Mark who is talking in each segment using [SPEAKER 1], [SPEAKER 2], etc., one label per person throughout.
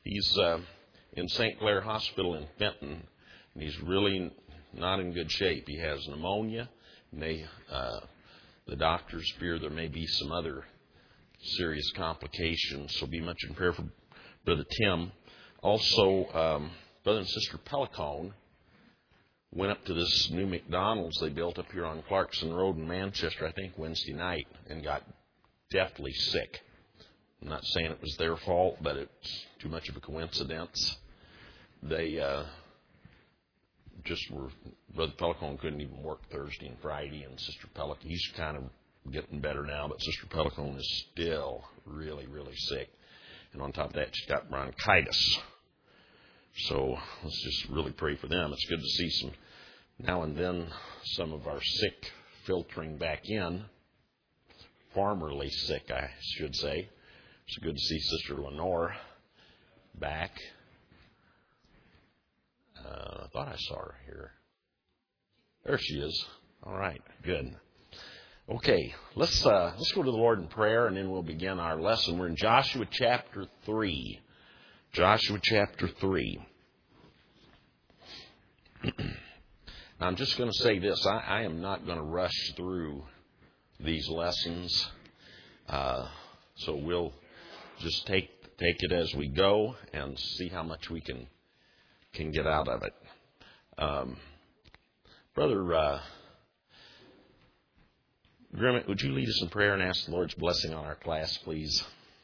[SPEAKER 1] He's in St. Clair Hospital in Fenton, and he's really not in good shape. He has pneumonia, and the doctors fear there may be some other serious complications, so be much in prayer for Brother Tim. Also, Brother and Sister Pelicone went up to this new McDonald's they built up here on Clarkson Road in Manchester, I think Wednesday night, and got deathly sick. I'm not saying it was their fault, but it's too much of a coincidence. They just were, Brother Pelicone couldn't even work Thursday and Friday, and Sister Pelicone, he's kind of getting better now, but Sister Pelicone is still really, really sick. And on top of that, she's got bronchitis. So let's just really pray for them. It's good to see some, now and then, some of our sick filtering back in. Formerly sick, I should say. It's good to see Sister Lenore back. I thought I saw her here. There she is. All right, good. Okay, let's go to the Lord in prayer, and then we'll begin our lesson. We're in Joshua chapter 3. Joshua chapter 3. Now, I'm just going to say this. I am not going to rush through these lessons. So we'll just take it as we go and see how much we can get out of it. Brother Grimmett, would you lead us in prayer and ask the Lord's blessing on our class, please?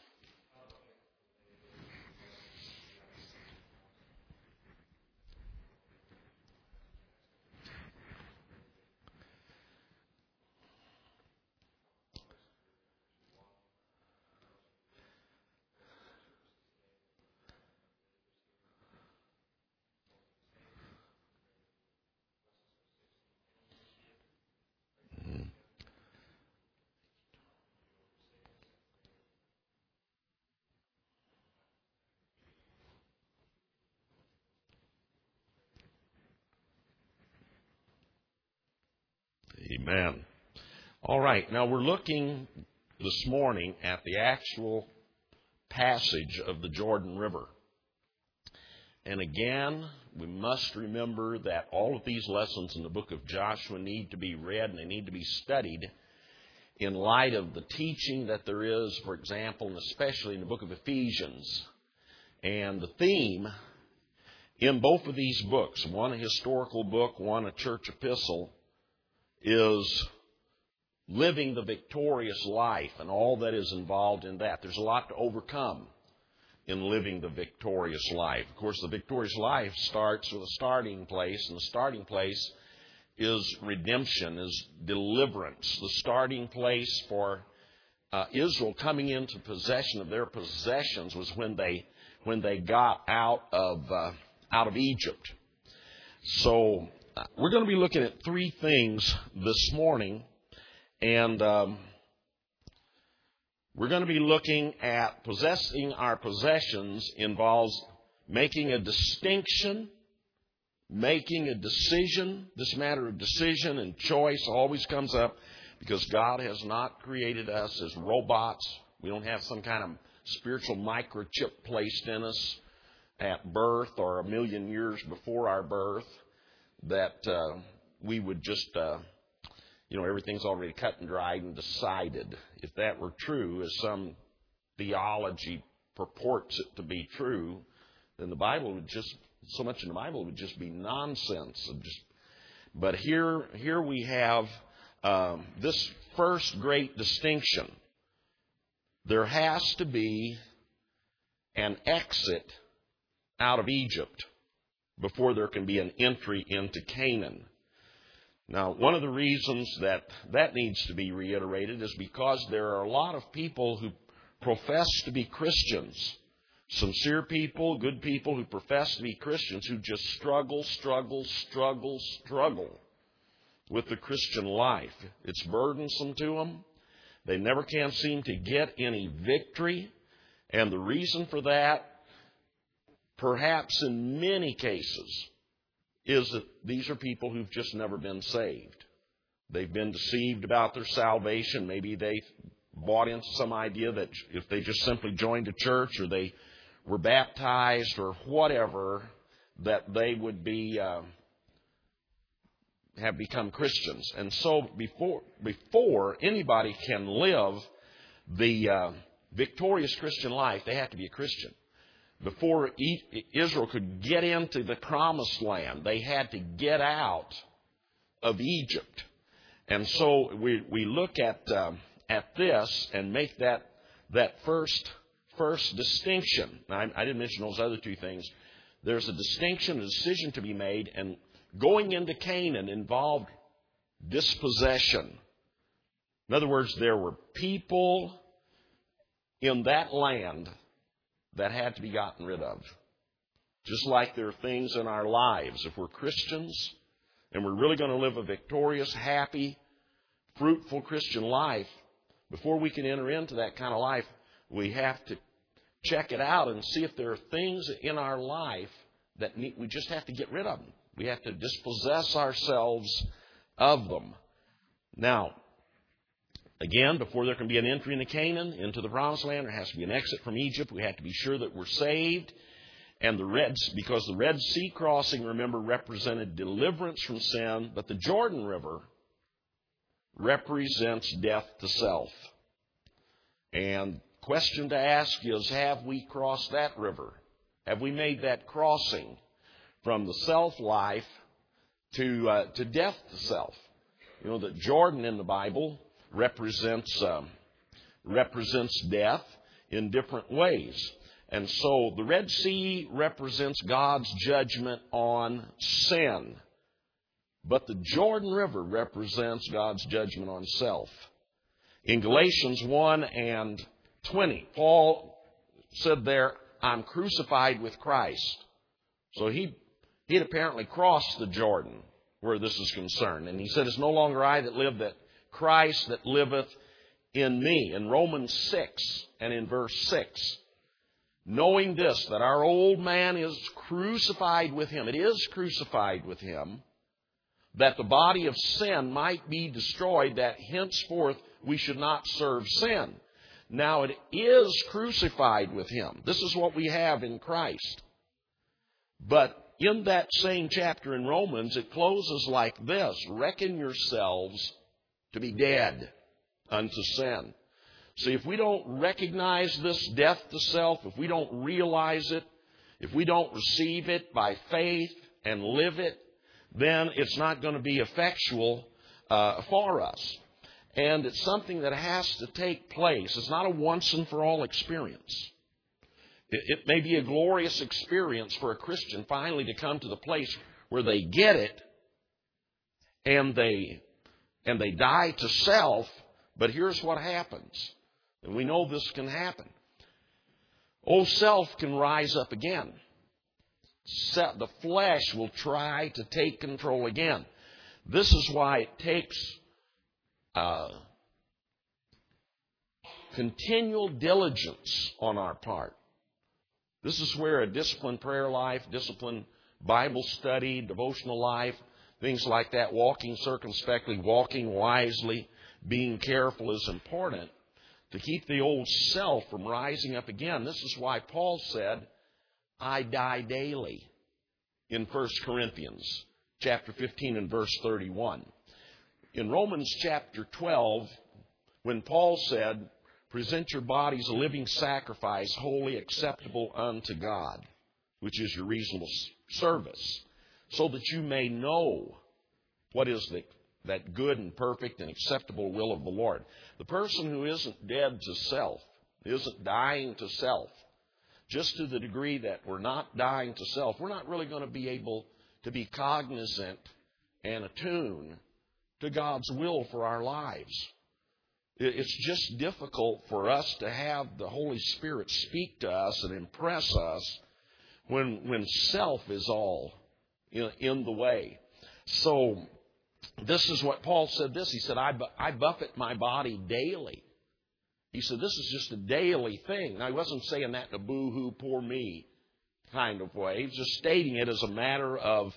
[SPEAKER 1] Amen. All right. Now we're looking this morning at the actual passage of the Jordan River. And again, we must remember that all of these lessons in the book of Joshua need to be read and they need to be studied in light of the teaching that there is, for example, and especially in the book of Ephesians. And the theme in both of these books, one a historical book, one a church epistle, is living the victorious life and all that is involved in that. There's a lot to overcome in living the victorious life. Of course, the victorious life starts with a starting place, and the starting place is redemption, is deliverance. The starting place for Israel coming into possession of their possessions was when they got out of Egypt. So we're going to be looking at three things this morning, and we're going to be looking at possessing our possessions involves making a distinction, making a decision. This matter of decision and choice always comes up because God has not created us as robots. We don't have some kind of spiritual microchip placed in us at birth or a million years before our birth, that we would just, everything's already cut and dried and decided. If that were true, as some theology purports it to be true, then the Bible would just, so much in the Bible would just be nonsense. But here we have this first great distinction. There has to be an exit out of Egypt before there can be an entry into Canaan. Now, one of the reasons that needs to be reiterated is because there are a lot of people who profess to be Christians, sincere people, good people who profess to be Christians, who just struggle with the Christian life. It's burdensome to them. They never can seem to get any victory. And the reason for that, perhaps in many cases, is that these are people who've just never been saved. They've been deceived about their salvation. Maybe they bought into some idea that if they just simply joined a church or they were baptized or whatever, that they would be have become Christians. And so before anybody can live the victorious Christian life, they have to be a Christian. Before Israel could get into the promised land, they had to get out of Egypt. And so we look at this and make that first distinction. Now, I didn't mention those other two things. There's a distinction, a decision to be made, and going into Canaan involved dispossession. In other words, there were people in that land that had to be gotten rid of. Just like there are things in our lives. If we're Christians and we're really going to live a victorious, happy, fruitful Christian life, before we can enter into that kind of life, we have to check it out and see if there are things in our life that we just have to get rid of them. We have to dispossess ourselves of them. Now, again, before there can be an entry into Canaan, into the promised land, there has to be an exit from Egypt. We have to be sure that we're saved. And because the Red Sea crossing, remember, represented deliverance from sin, but the Jordan River represents death to self. And question to ask is, have we crossed that river? Have we made that crossing from the self-life to death to self? You know that Jordan in the Bible represents death in different ways. And so the Red Sea represents God's judgment on sin. But the Jordan River represents God's judgment on self. In Galatians 1:20, Paul said there, I'm crucified with Christ. So he'd apparently crossed the Jordan where this is concerned. And he said, it's no longer I that live, that Christ that liveth in me. In Romans 6 and in verse 6, knowing this, that our old man is crucified with him. It is crucified with him, that the body of sin might be destroyed, that henceforth we should not serve sin. Now it is crucified with him. This is what we have in Christ. But in that same chapter in Romans, it closes like this: reckon yourselves to be dead unto sin. See, if we don't recognize this death to self, if we don't realize it, if we don't receive it by faith and live it, then it's not going to be effectual for us. And it's something that has to take place. It's not a once and for all experience. It may be a glorious experience for a Christian finally to come to the place where they get it and they die to self. But here's what happens. And we know this can happen. Old self can rise up again. The flesh will try to take control again. This is why it takes continual diligence on our part. This is where a disciplined prayer life, disciplined Bible study, devotional life, things like that, walking circumspectly, walking wisely, being careful is important to keep the old self from rising up again. This is why Paul said, I die daily in 1 Corinthians chapter 15 and verse 31. In Romans chapter 12, when Paul said, present your bodies a living sacrifice, wholly acceptable unto God, which is your reasonable service, so that you may know what is that good and perfect and acceptable will of the Lord. The person who isn't dead to self, isn't dying to self, just to the degree that we're not dying to self, we're not really going to be able to be cognizant and attuned to God's will for our lives. It's just difficult for us to have the Holy Spirit speak to us and impress us when self is all in the way. So this is what Paul said this. He said, I buffet my body daily. He said, this is just a daily thing. Now, he wasn't saying that in a boo-hoo, poor me kind of way. He's just stating it as a matter of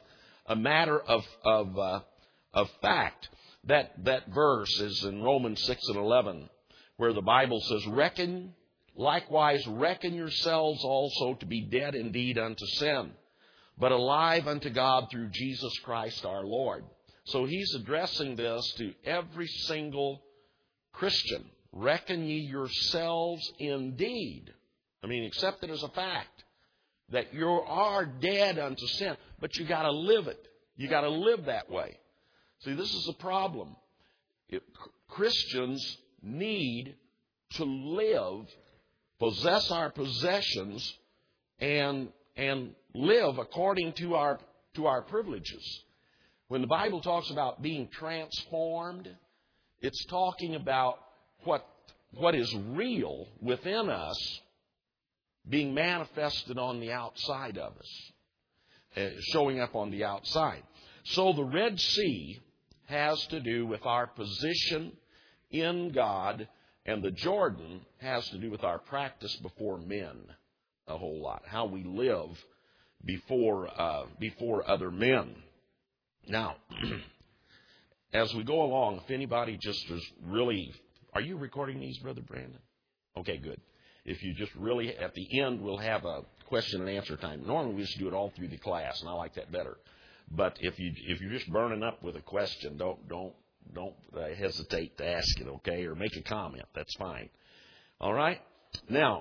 [SPEAKER 1] fact. That verse is in Romans 6 and 11, where the Bible says, reckon Likewise, reckon yourselves also to be dead indeed unto sin, but alive unto God through Jesus Christ our Lord. So he's addressing this to every single Christian. Reckon ye yourselves indeed. Accept it as a fact that you are dead unto sin, but you got to live it. You got to live that way. See, this is a problem. Christians need to live, possess our possessions, and live according to our privileges. When the Bible talks about being transformed, it's talking about what is real within us being manifested on the outside of us, showing up on the outside. So the Red Sea has to do with our position in God, and the Jordan has to do with our practice before men a whole lot, how we live before other men. Now, as we go along, if anybody just is really... Are you recording these, Brother Brandon? Okay, good. If you just really, at the end, we'll have a question and answer time. Normally, we just do it all through the class, and I like that better. But if you're just burning up with a question, don't hesitate to ask it, okay, or make a comment. That's fine. All right. Now,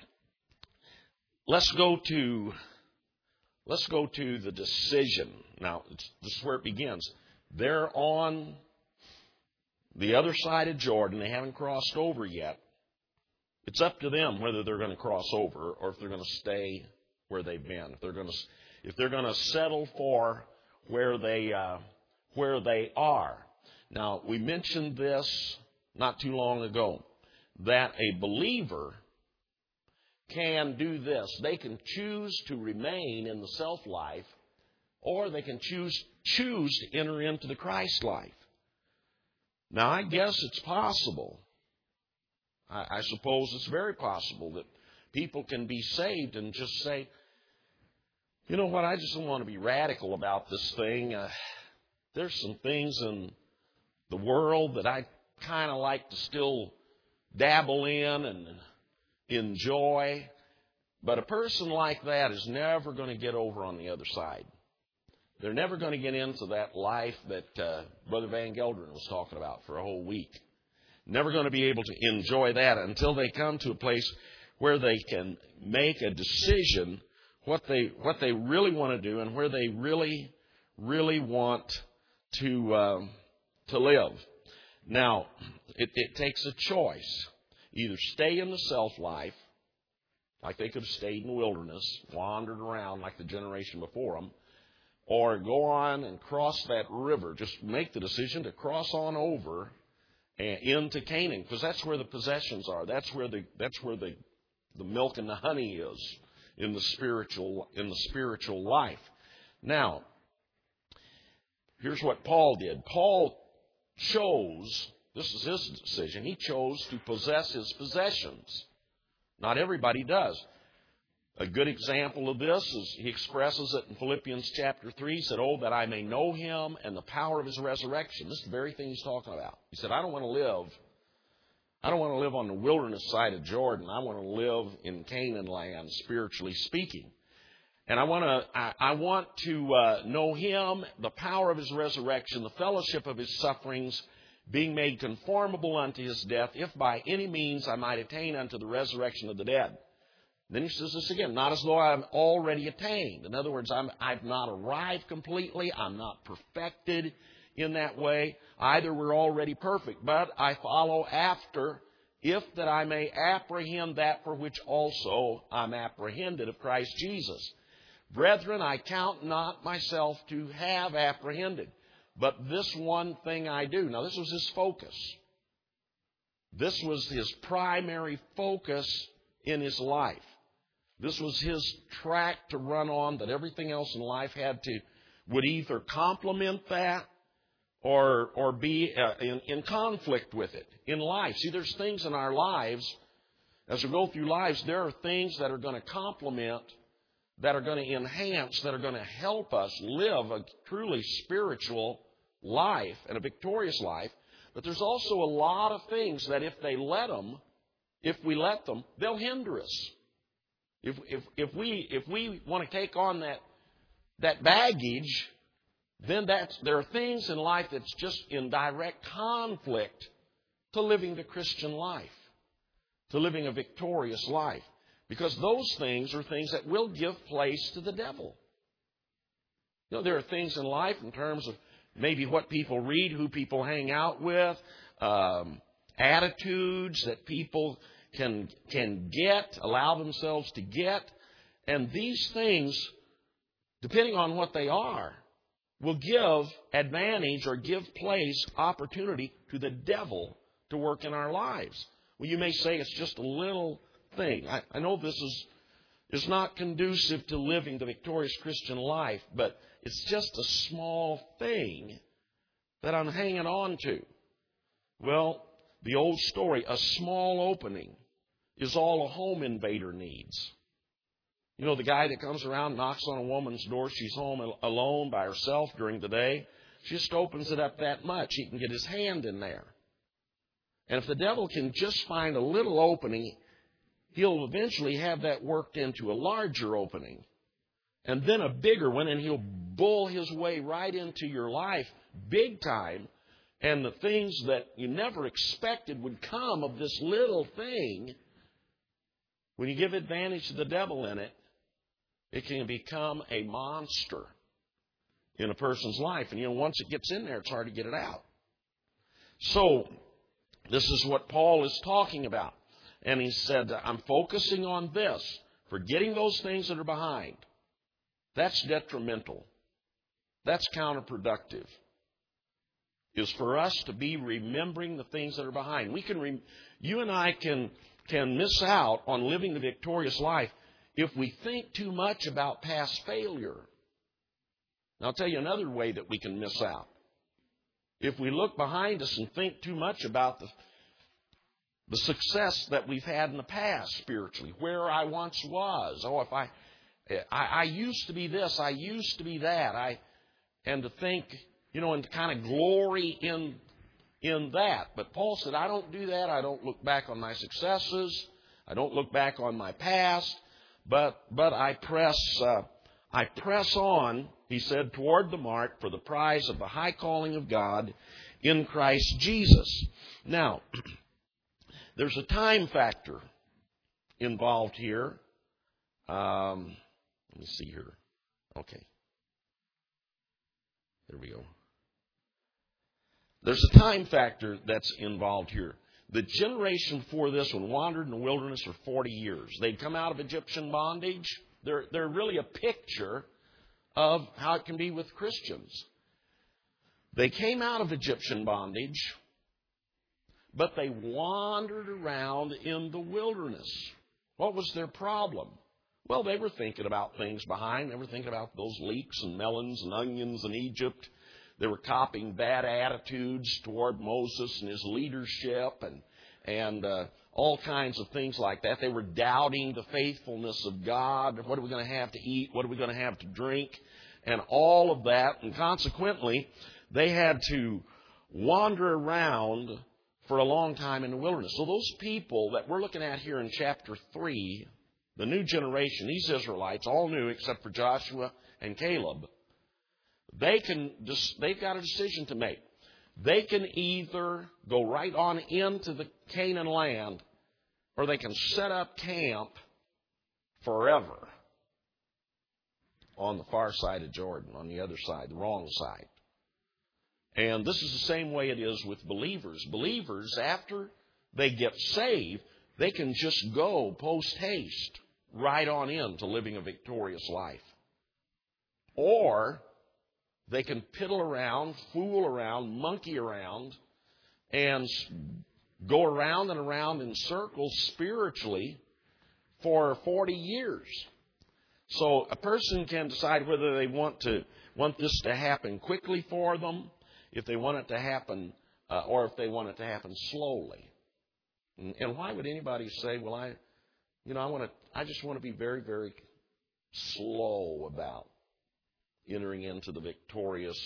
[SPEAKER 1] let's go to the decision. Now, this is where it begins. They're on the other side of Jordan. They haven't crossed over yet. It's up to them whether they're going to cross over or if they're going to stay where they've been. If they're going to settle for where they are. Now, we mentioned this not too long ago, that a believer can do this. They can choose to remain in the self-life, or they can choose to enter into the Christ life. Now, I guess it's possible. I suppose it's very possible that people can be saved and just say, you know what, I just don't want to be radical about this thing. There's some things in the world that I kind of like to still dabble in and enjoy. But a person like that is never going to get over on the other side. They're never going to get into that life that Brother Van Gelderen was talking about for a whole week. Never going to be able to enjoy that until they come to a place where they can make a decision what they really want to do and where they really want to live. Now, it takes a choice. Either stay in the self-life, like they could have stayed in the wilderness, wandered around like the generation before them, or go on and cross that river. Just make the decision to cross on over into Canaan, because that's where the possessions are. That's where the milk and the honey is in the spiritual life. Now, here's what Paul did. Paul chose, this is his decision, he chose to possess his possessions. Not everybody does. A good example of this is he expresses it in Philippians chapter 3. He said, oh, that I may know him and the power of his resurrection. This is the very thing he's talking about. He said, I don't want to live on the wilderness side of Jordan. I want to live in Canaan land, spiritually speaking. And I want to know him, the power of his resurrection, the fellowship of his sufferings, being made conformable unto his death, if by any means I might attain unto the resurrection of the dead. Then he says this again, not as though I'm already attained. In other words, I've not arrived completely. I'm not perfected in that way. Either we're already perfect, but I follow after, if that I may apprehend that for which also I'm apprehended of Christ Jesus. Brethren, I count not myself to have apprehended, but this one thing I do. Now, this was his focus. This was his primary focus in his life. This was his track to run on, that everything else in life would either complement that or be in conflict with it in life. See, there's things in our lives, as we go through lives, there are things that are going to complement, that are going to enhance, that are going to help us live a truly spiritual life and a victorious life. But there's also a lot of things that if they let them, if we let them, they'll hinder us. If we want to take on that baggage, then there are things in life that's just in direct conflict to living the Christian life, to living a victorious life. Because those things are things that will give place to the devil. There are things in life in terms of maybe what people read, who people hang out with, attitudes that people can get, allow themselves to get. And these things, depending on what they are, will give advantage or give place, opportunity to the devil to work in our lives. Well, you may say it's just a little thing. I know this is not conducive to living the victorious Christian life, but it's just a small thing that I'm hanging on to. Well, the old story, a small opening is all a home invader needs. The guy that comes around, knocks on a woman's door, she's home alone by herself during the day, she just opens it up that much. He can get his hand in there. And if the devil can just find a little opening, he'll eventually have that worked into a larger opening. And then a bigger one, and he'll bull his way right into your life big time. And the things that you never expected would come of this little thing, when you give advantage to the devil in it, it can become a monster in a person's life. And once it gets in there, it's hard to get it out. So, this is what Paul is talking about. And he said, I'm focusing on this, forgetting those things that are behind. That's detrimental. That's counterproductive. Is for us to be remembering the things that are behind. You and I can miss out on living the victorious life if we think too much about past failure. Now, I'll tell you another way that we can miss out. If we look behind us and think too much about the success that we've had in the past spiritually, where I once was. If I used to be this, I used to be that. And to think, and to kind of glory in that. But Paul said, I don't do that. I don't look back on my successes. I don't look back on my past. But I press on, he said, toward the mark for the prize of the high calling of God in Christ Jesus. Now, there's a time factor involved here. Let me see here. Okay. There we go. There's a time factor that's involved here. The generation before this one wandered in the wilderness for 40 years. They'd come out of Egyptian bondage. They're really a picture of how it can be with Christians. They came out of Egyptian bondage, but they wandered around in the wilderness. What was their problem? Well, they were thinking about things behind. They were thinking about those leeks and melons and onions in Egypt. They were copying bad attitudes toward Moses and his leadership and all kinds of things like that. They were doubting the faithfulness of God. What are we going to have to eat? What are we going to have to drink? And all of that. And consequently, they had to wander around for a long time in the wilderness. So those people that we're looking at here in chapter 3, the new generation, these Israelites, all new except for Joshua and Caleb, they've got a decision to make. They can either go right on into the Canaan land, or they can set up camp forever on the far side of Jordan, on the other side, the wrong side. And this is the same way it is with believers. Believers, after they get saved, they can just go post-haste right on into living a victorious life. Or they can piddle around, fool around, monkey around, and go around and around in circles spiritually for 40 years. So a person can decide whether they want this to happen quickly for them, if they want it to happen, or if they want it to happen slowly. And why would anybody say, well, I just want to be very, very slow about entering into the victorious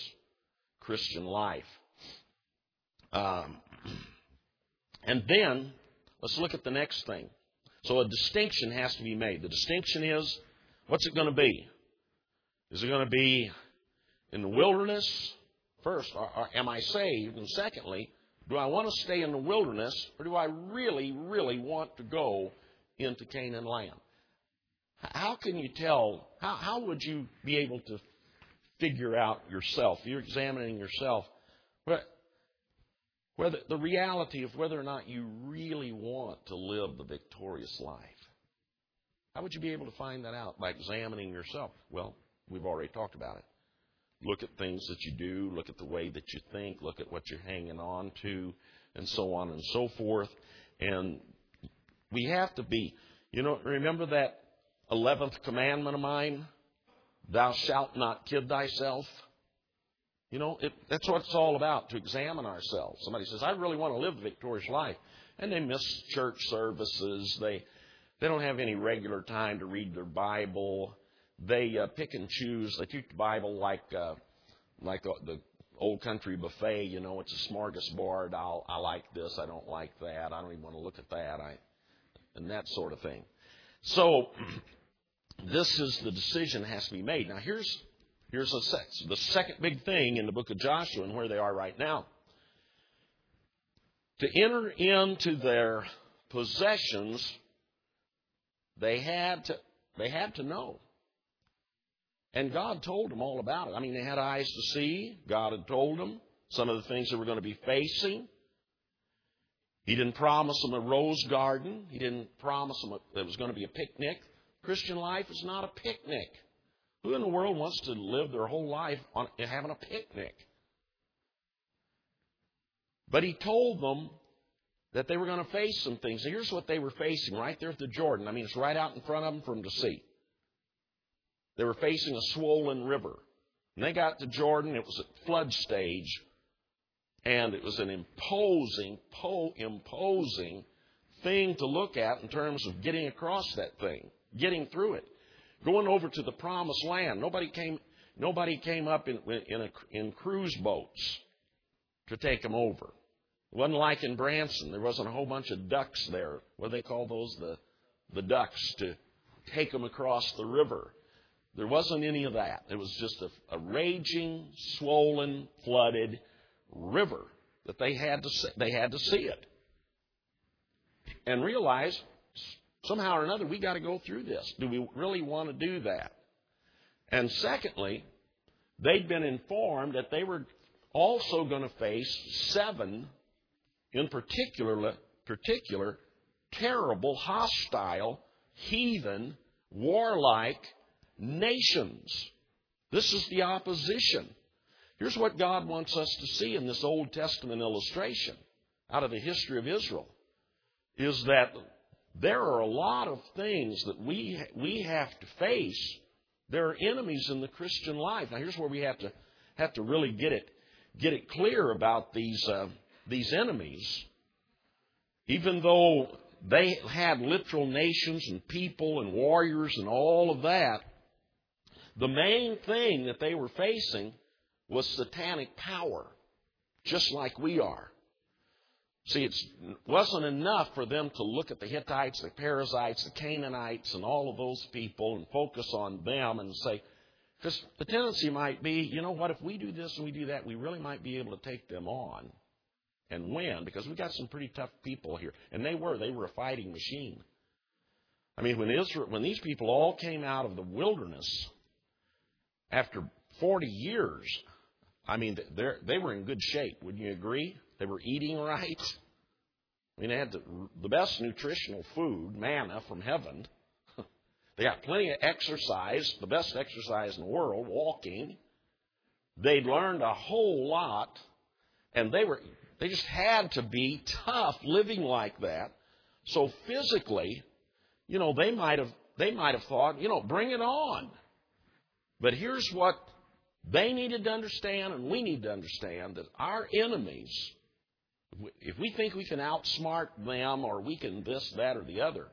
[SPEAKER 1] Christian life. And then, let's look at the next thing. So a distinction has to be made. The distinction is, what's it going to be? Is it going to be in the wilderness first, or am I saved? And secondly, do I want to stay in the wilderness, or do I really, really want to go into Canaan land? How can you tell? How would you be able to figure out yourself? You're examining yourself. Whether the reality of whether or not you really want to live the victorious life. How would you be able to find that out? By examining yourself. Well, we've already talked about it. Look at things that you do. Look at the way that you think. Look at what you're hanging on to, and so on and so forth. And we have to be, remember that 11th commandment of mine? Thou shalt not kid thyself. That's what it's all about, to examine ourselves. Somebody says, I really want to live the victorious life. And they miss church services. They don't have any regular time to read their Bible. They pick and choose. They treat the Bible like the old country buffet. It's a smorgasbord. I like this. I don't like that. I don't even want to look at that. And that sort of thing. So this is the decision that has to be made. Now here's the second big thing in the book of Joshua and where they are right now. To enter into their possessions, they had to know. And God told them all about it. I mean, they had eyes to see. God had told them some of the things they were going to be facing. He didn't promise them a rose garden. He didn't promise them there was going to be a picnic. Christian life is not a picnic. Who in the world wants to live their whole life having a picnic? But He told them that they were going to face some things. And here's what they were facing right there at the Jordan. I mean, it's right out in front of them for them to see. They were facing a swollen river. And they got to Jordan. It was at flood stage. And it was an imposing thing to look at in terms of getting across that thing, getting through it. Going over to the promised land. Nobody came up in cruise boats to take them over. It wasn't like in Branson. There wasn't a whole bunch of ducks there. What do they call those? The ducks to take them across the river. There wasn't any of that. It was just a raging, swollen, flooded river that they had to see it and realize, somehow or another, we got to go through this. Do we really want to do that? And secondly, they'd been informed that they were also going to face 7, in particular, terrible, hostile, heathen, warlike nations. This is the opposition. Here's what God wants us to see in this Old Testament illustration out of the history of Israel, is that there are a lot of things that we have to face. There are enemies in the Christian life. Now, here's where we have to really get it clear about these enemies. Even though they had literal nations and people and warriors and all of that, the main thing that they were facing was satanic power, just like we are. See, it wasn't enough for them to look at the Hittites, the Perizzites, the Canaanites, and all of those people and focus on them and say, because the tendency might be, if we do this and we do that, we really might be able to take them on and win, because we got some pretty tough people here. And they were a fighting machine. I mean, when these people all came out of the wilderness after 40 years, I mean, they were in good shape. Wouldn't you agree? They were eating right. I mean, they had the best nutritional food, manna from heaven. They got plenty of exercise, the best exercise in the world, walking. They'd learned a whole lot, and they just had to be tough living like that. So physically, they might have thought, bring it on. But here's what they needed to understand, and we need to understand, that our enemies, if we think we can outsmart them or we can this, that, or the other,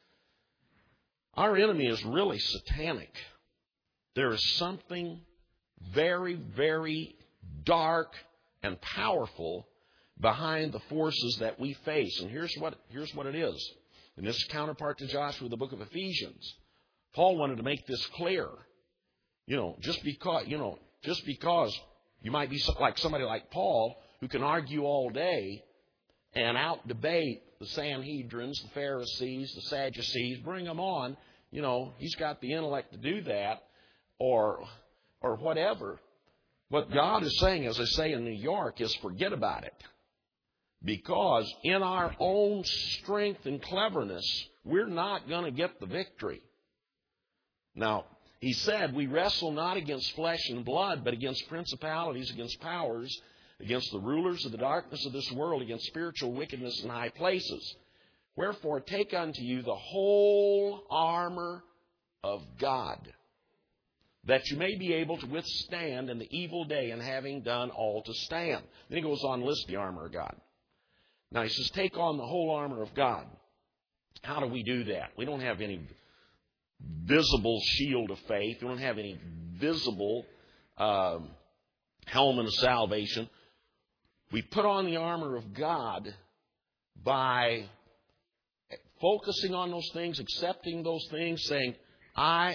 [SPEAKER 1] our enemy is really satanic. There is something very, very dark and powerful behind the forces that we face. And here's what it is. And this is counterpart to Joshua, the book of Ephesians. Paul wanted to make this clear. Just because you might be like somebody like Paul who can argue all day and out-debate the Sanhedrins, the Pharisees, the Sadducees, bring them on. He's got the intellect to do that or whatever. What God is saying, as I say in New York, is forget about it. Because in our own strength and cleverness, we're not going to get the victory. Now, he said, we wrestle not against flesh and blood, but against principalities, against powers, against the rulers of the darkness of this world, against spiritual wickedness in high places. Wherefore, take unto you the whole armor of God, that you may be able to withstand in the evil day, and having done all to stand. Then he goes on to list the armor of God. Now he says, take on the whole armor of God. How do we do that? We don't have any visible shield of faith. We don't have any visible helmet of salvation. We put on the armor of God by focusing on those things, accepting those things, saying, I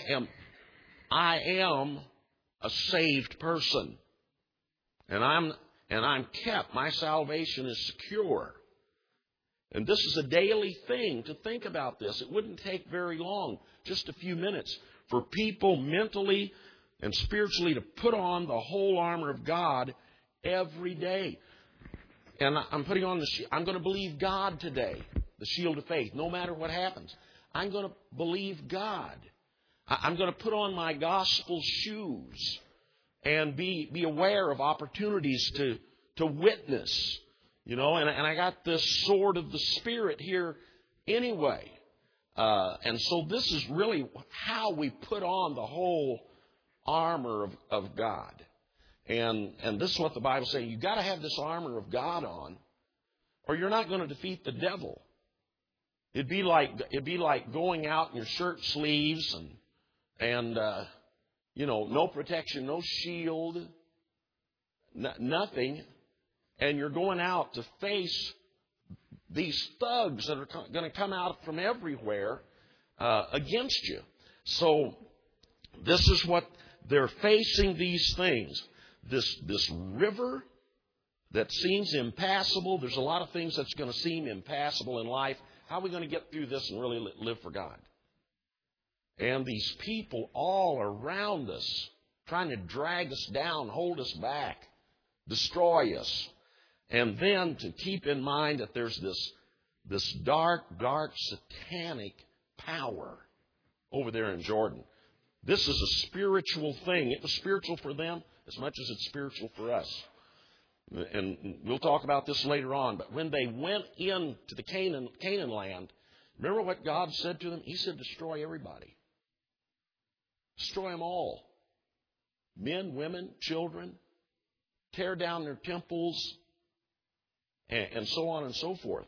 [SPEAKER 1] am a saved person. And I'm kept. My salvation is secure. And this is a daily thing to think about this. It wouldn't take very long, just a few minutes, for people mentally and spiritually to put on the whole armor of God every day. And I'm putting on I'm going to believe God today, the shield of faith, no matter what happens. I'm going to believe God. I'm going to put on my gospel shoes and be aware of opportunities to witness. And I got this sword of the Spirit here anyway. And so this is really how we put on the whole armor of God. And this is what the Bible is saying. You've got to have this armor of God on, or you're not going to defeat the devil. It'd be like going out in your shirt sleeves and no protection, no shield, nothing. And you're going out to face these thugs that are going to come out from everywhere against you. So this is what they're facing, these things. This river that seems impassable. There's a lot of things that's going to seem impassable in life. How are we going to get through this and really live for God? And these people all around us trying to drag us down, hold us back, destroy us. And then to keep in mind that there's this dark satanic power over there in Jordan. This is a spiritual thing. It was spiritual for them as much as it's spiritual for us. And we'll talk about this later on. But when they went into the Canaan land, remember what God said to them? He said, destroy everybody. Destroy them all. Men, women, children. Tear down their temples. And so on and so forth.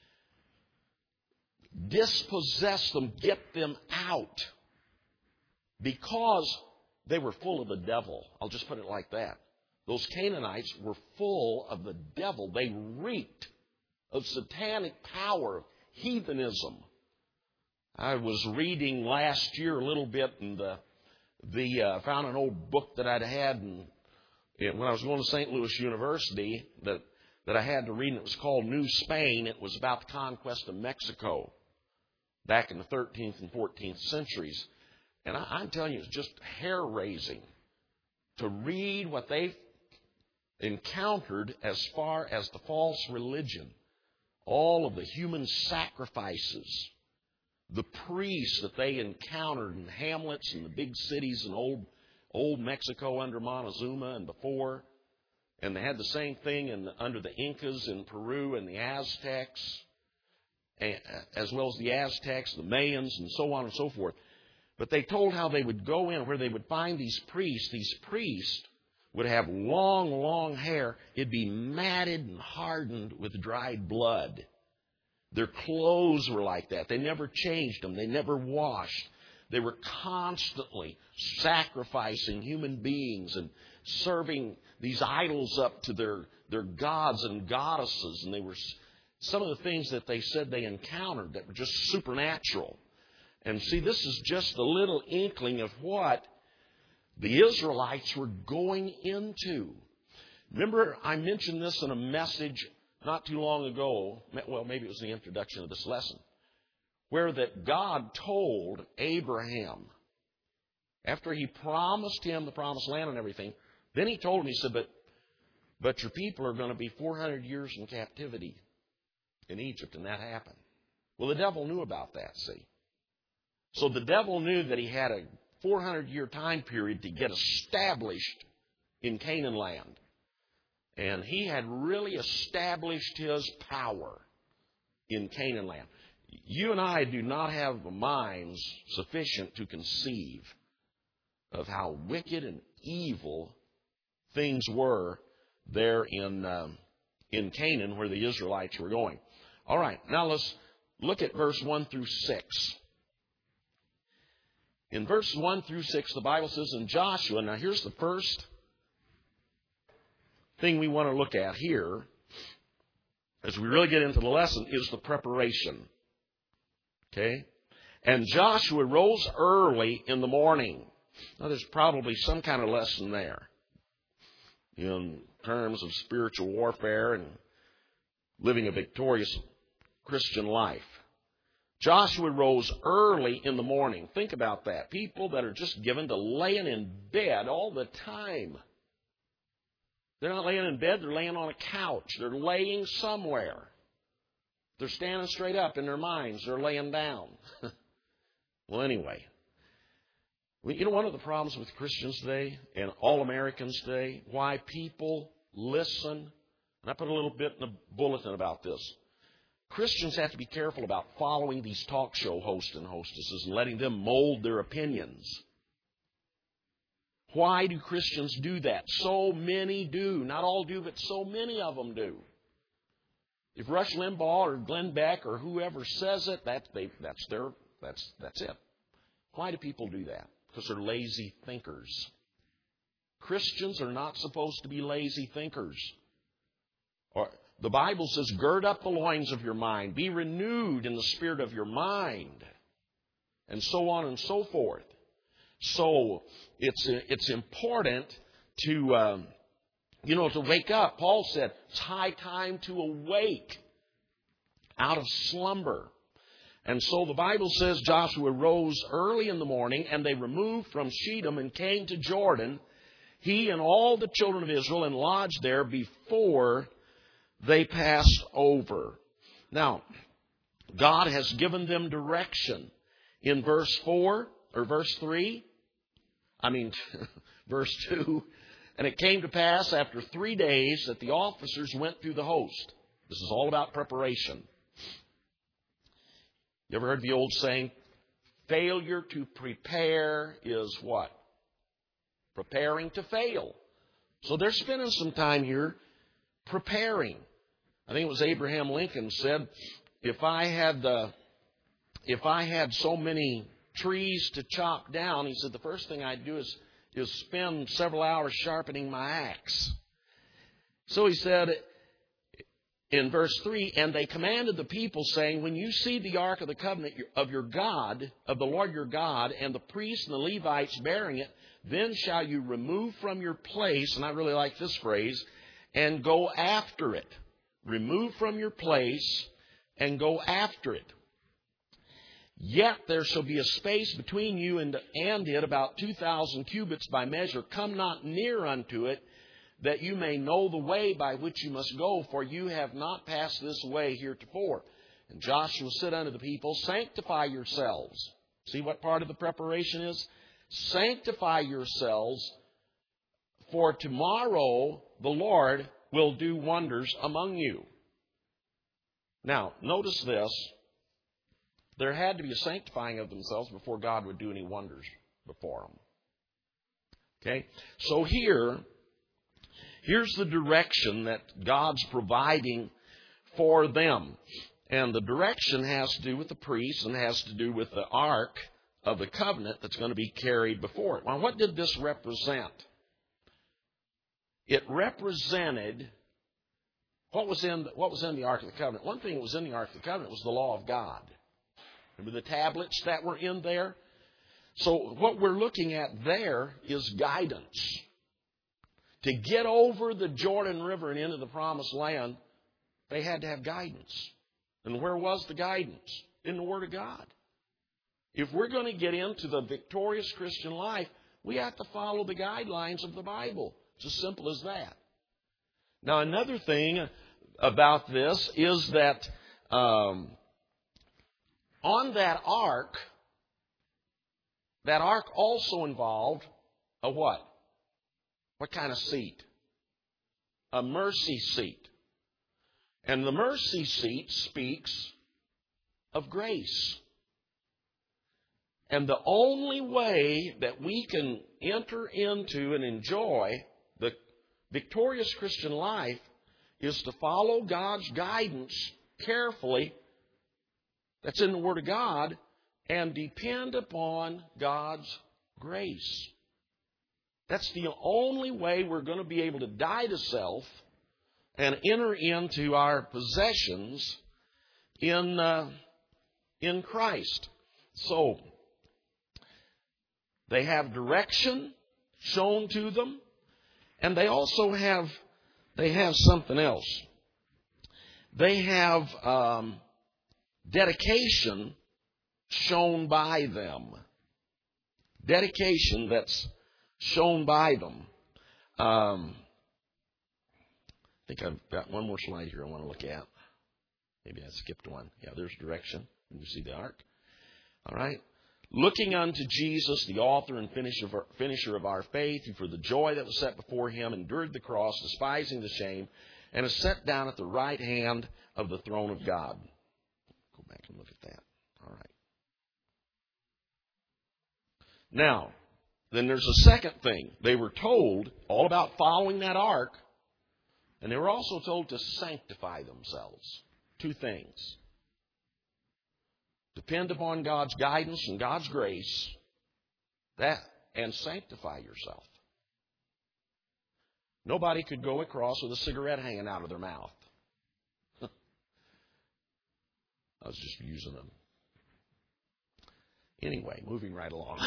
[SPEAKER 1] Dispossess them, get them out. Because they were full of the devil. I'll just put it like that. Those Canaanites were full of the devil. They reeked of satanic power, heathenism. I was reading last year a little bit, and found an old book that I'd had when I was going to St. Louis University that I had to read, and it was called New Spain. It was about the conquest of Mexico back in the 13th and 14th centuries. And I'm telling you, it's just hair-raising to read what they encountered as far as the false religion, all of the human sacrifices, the priests that they encountered in hamlets and the big cities in old Mexico under Montezuma and before. And they had the same thing under the Incas in Peru and the Aztecs, as well as the Aztecs, the Mayans, and so on and so forth. But they told how they would go in where they would find these priests. These priests would have long, long hair. It'd be matted and hardened with dried blood. Their clothes were like that. They never changed them. They never washed. They were constantly sacrificing human beings and serving these idols up to their gods and goddesses, and they were some of the things that they said they encountered that were just supernatural. And see, this is just a little inkling of what the Israelites were going into. Remember, I mentioned this in a message not too long ago. Well, maybe it was the introduction of this lesson, where that God told Abraham, after he promised him the promised land and everything, then he told him, he said, but your people are going to be 400 years in captivity in Egypt, and that happened. Well, the devil knew about that, see. So the devil knew that he had a 400-year time period to get established in Canaan land. And he had really established his power in Canaan land. You and I do not have minds sufficient to conceive of how wicked and evil things were there in Canaan where the Israelites were going. All right, now let's look at verse 1 through 6. In verse 1 through 6, the Bible says, in Joshua, now here's the first thing we want to look at here as we really get into the lesson is the preparation. Okay? And Joshua rose early in the morning. Now, there's probably some kind of lesson there in terms of spiritual warfare and living a victorious Christian life. Joshua rose early in the morning. Think about that. People that are just given to laying in bed all the time. They're not laying in bed, they're laying on a couch. They're laying somewhere. They're standing straight up in their minds. They're laying down. Well, anyway. You know, one of the problems with Christians today and all Americans today, why people listen, and I put a little bit in the bulletin about this. Christians have to be careful about following these talk show hosts and hostesses and letting them mold their opinions. Why do Christians do that? So many do. Not all do, but so many of them do. If Rush Limbaugh or Glenn Beck or whoever says it, that's it. Why do people do that? Because they're lazy thinkers. Christians are not supposed to be lazy thinkers. The Bible says, gird up the loins of your mind. Be renewed in the spirit of your mind. And so on and so forth. So it's important to wake up. Paul said, it's high time to awake out of slumber. And so the Bible says Joshua rose early in the morning, and they removed from Shittim and came to Jordan, he and all the children of Israel, and lodged there before they passed over. Now, God has given them direction. In verse 3, verse 2, and it came to pass after 3 days that the officers went through the host. This is all about preparation. You ever heard the old saying, failure to prepare is what? Preparing to fail. So they're spending some time here preparing. I think it was Abraham Lincoln said, if I had so many trees to chop down, he said, the first thing I'd do is spend several hours sharpening my axe. So he said in verse 3, and they commanded the people, saying, when you see the ark of the covenant of your God, of the Lord your God, and the priests and the Levites bearing it, then shall you remove from your place, and I really like this phrase, and go after it. Remove from your place and go after it. Yet there shall be a space between you and it about 2,000 cubits by measure. Come not near unto it, that you may know the way by which you must go, for you have not passed this way heretofore. And Joshua said unto the people, sanctify yourselves. See what part of the preparation is? Sanctify yourselves, for tomorrow the Lord will do wonders among you. Now, notice this. There had to be a sanctifying of themselves before God would do any wonders before them. Okay? So here's the direction that God's providing for them. And the direction has to do with the priests and has to do with the ark of the covenant that's going to be carried before it. Now, what did this represent? It represented What was in the Ark of the Covenant? One thing that was in the Ark of the Covenant was the law of God. Remember the tablets that were in there? So what we're looking at there is guidance. To get over the Jordan River and into the Promised Land, they had to have guidance. And where was the guidance? In the Word of God. If we're going to get into the victorious Christian life, we have to follow the guidelines of the Bible. It's as simple as that. Now, another thing about this is that on that ark also involved a what? What kind of seat? A mercy seat. And the mercy seat speaks of grace. And the only way that we can enter into and enjoy the victorious Christian life is to follow God's guidance carefully, that's in the Word of God, and depend upon God's grace. That's the only way we're going to be able to die to self and enter into our possessions in Christ. So, they have direction shown to them, and they also have something else. They have dedication shown by them. Dedication that's shown by them. I think I've got one more slide here I want to look at. Maybe I skipped one. Yeah, there's direction. You see the ark. All right. Looking unto Jesus, the author and finisher of our faith, who for the joy that was set before him endured the cross, despising the shame, and is set down at the right hand of the throne of God. Go back and look at that. All right. Now, then there's a second thing. They were told all about following that ark, and they were also told to sanctify themselves. Two things. Depend upon God's guidance and God's grace, and sanctify yourself. Nobody could go across with a cigarette hanging out of their mouth. I was just using them. Anyway, moving right along.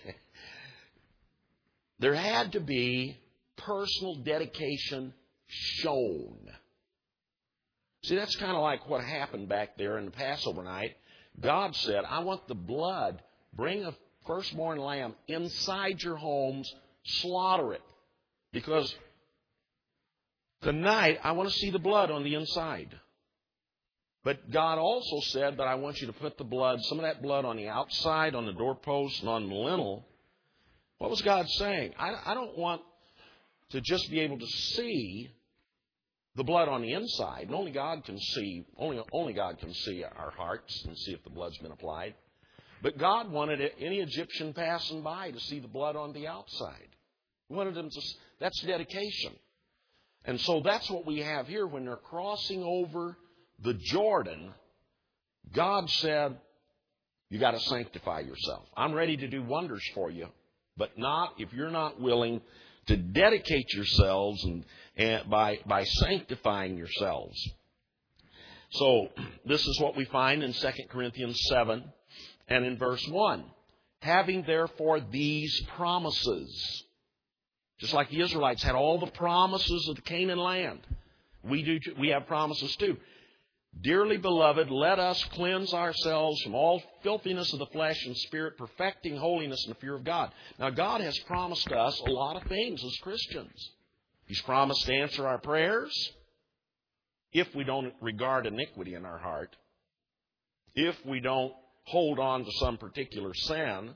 [SPEAKER 1] There had to be personal dedication shown. See, that's kind of like what happened back there in the Passover night. God said, I want the blood. Bring a firstborn lamb inside your homes. Slaughter it. Because tonight, I want to see the blood on the inside. But God also said that I want you to put the blood, some of that blood on the outside, on the doorpost, and on the lintel. What was God saying? I don't want to just be able to see the blood on the inside. And only God can see our hearts and see if the blood's been applied. But God wanted any Egyptian passing by to see the blood on the outside. He wanted them to. That's dedication. And so that's what we have here when they're crossing over the Jordan. God said, you got to sanctify yourself. I'm ready to do wonders for you, but not if you're not willing to dedicate yourselves and by sanctifying yourselves. So this is what we find in 2 Corinthians 7 and in verse 1. Having therefore these promises, just like the Israelites had all the promises of the Canaan land, we have promises too. Dearly beloved, let us cleanse ourselves from all filthiness of the flesh and spirit, perfecting holiness in the fear of God. Now, God has promised us a lot of things as Christians. He's promised to answer our prayers if we don't regard iniquity in our heart, if we don't hold on to some particular sin.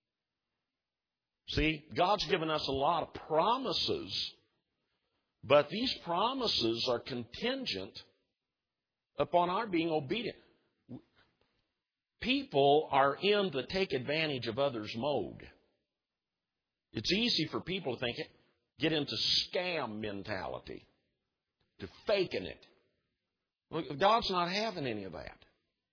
[SPEAKER 1] See, God's given us a lot of promises, but these promises are contingent upon our being obedient. People are in the take advantage of others mode. It's easy for people to get into scam mentality, to faking it. Look, God's not having any of that.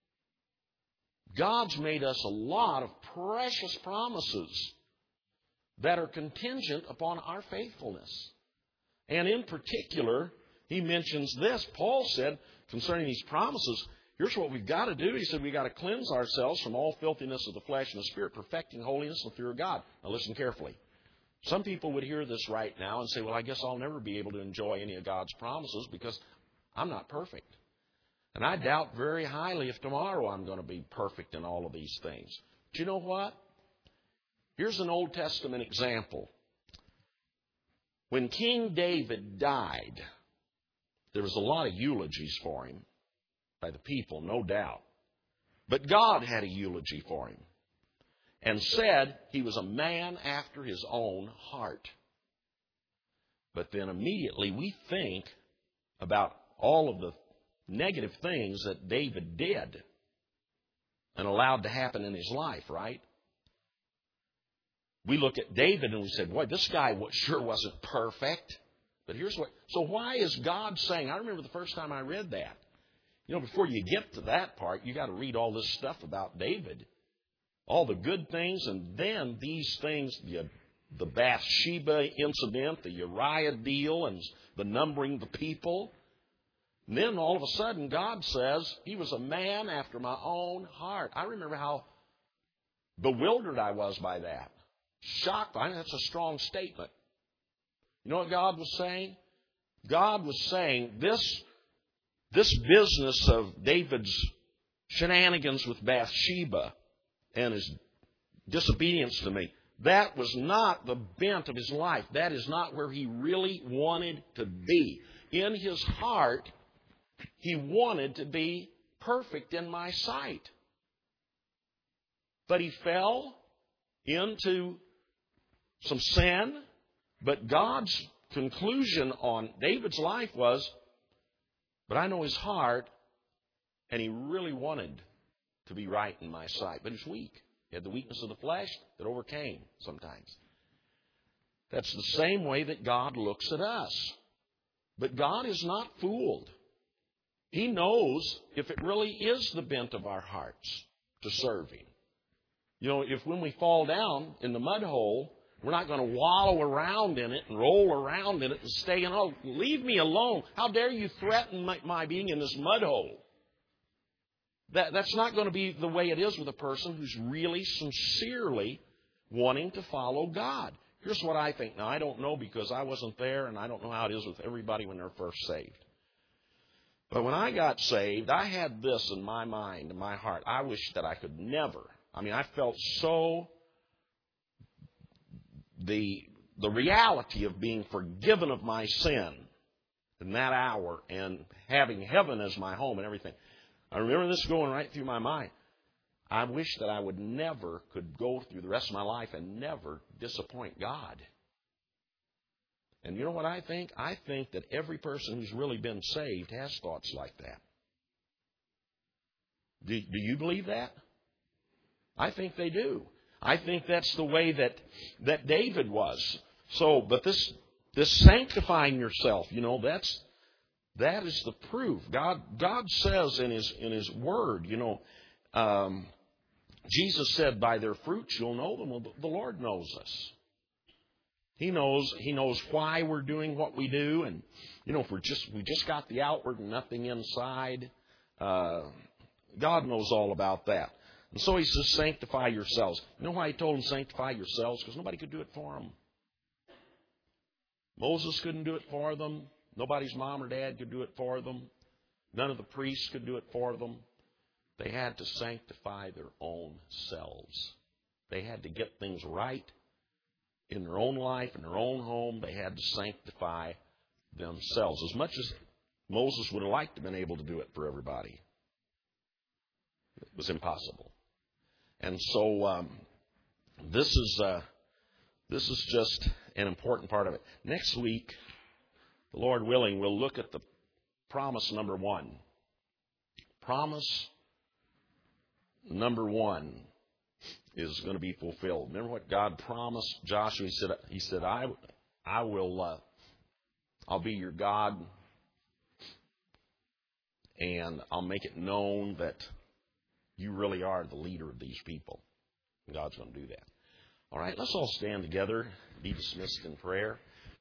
[SPEAKER 1] God's made us a lot of precious promises that are contingent upon our faithfulness. And in particular, he mentions this. Paul said concerning these promises, here's what we've got to do. He said we've got to cleanse ourselves from all filthiness of the flesh and the spirit, perfecting holiness and fear of God. Now listen carefully. Some people would hear this right now and say, well, I guess I'll never be able to enjoy any of God's promises because I'm not perfect. And I doubt very highly if tomorrow I'm going to be perfect in all of these things. But you know what? Here's an Old Testament example. When King David died, there was a lot of eulogies for him by the people, no doubt. But God had a eulogy for him and said he was a man after his own heart. But then immediately we think about all of the negative things that David did and allowed to happen in his life, right? We look at David and we say, boy, this guy sure wasn't perfect. But here's what. So why is God saying, I remember the first time I read that. You know, before you get to that part, you got to read all this stuff about David. All the good things, and then these things, the Bathsheba incident, the Uriah deal, and the numbering the people. And then all of a sudden, God says, he was a man after my own heart. I remember how bewildered I was by that. Shocked. I think that's a strong statement. You know what God was saying? God was saying this business of David's shenanigans with Bathsheba and his disobedience to me, that was not the bent of his life. That is not where he really wanted to be. In his heart, he wanted to be perfect in my sight. But he fell into some sin. But God's conclusion on David's life was, but I know his heart, and he really wanted to be right in my sight. But he's weak. He had the weakness of the flesh that overcame sometimes. That's the same way that God looks at us. But God is not fooled. He knows if it really is the bent of our hearts to serve him. You know, if when we fall down in the mud hole, we're not going to wallow around in it and roll around in it and stay in, oh, leave me alone. How dare you threaten my being in this mud hole? That's not going to be the way it is with a person who's really sincerely wanting to follow God. Here's what I think. Now, I don't know because I wasn't there, and I don't know how it is with everybody when they're first saved. But when I got saved, I had this in my mind, in my heart. I wish that I could never. I felt so the reality of being forgiven of my sin in that hour and having heaven as my home and everything. I remember this going right through my mind. I wish that I would never could go through the rest of my life and never disappoint God. And you know what I think? I think that every person who's really been saved has thoughts like that. Do you believe that? I think they do. I think that's the way that David was. So, but this sanctifying yourself, you know, that is the proof. God says in His Word, you know, Jesus said, "By their fruits you'll know them." Well, the Lord knows us. He knows why we're doing what we do, and you know, if we just got the outward and nothing inside. God knows all about that. And so He says, sanctify yourselves. You know why He told them sanctify yourselves? Because nobody could do it for them. Moses couldn't do it for them. Nobody's mom or dad could do it for them. None of the priests could do it for them. They had to sanctify their own selves. They had to get things right in their own life, in their own home. They had to sanctify themselves. As much as Moses would have liked to have been able to do it for everybody, it was impossible. And so this is just an important part of it. Next week, the Lord willing, we'll look at the promise number 1. Promise number 1 is going to be fulfilled. Remember what God promised Joshua? He said, I will, I'll be your God, and I'll make it known that you really are the leader of these people. And God's going to do that. All right, let's all stand together, be dismissed in prayer.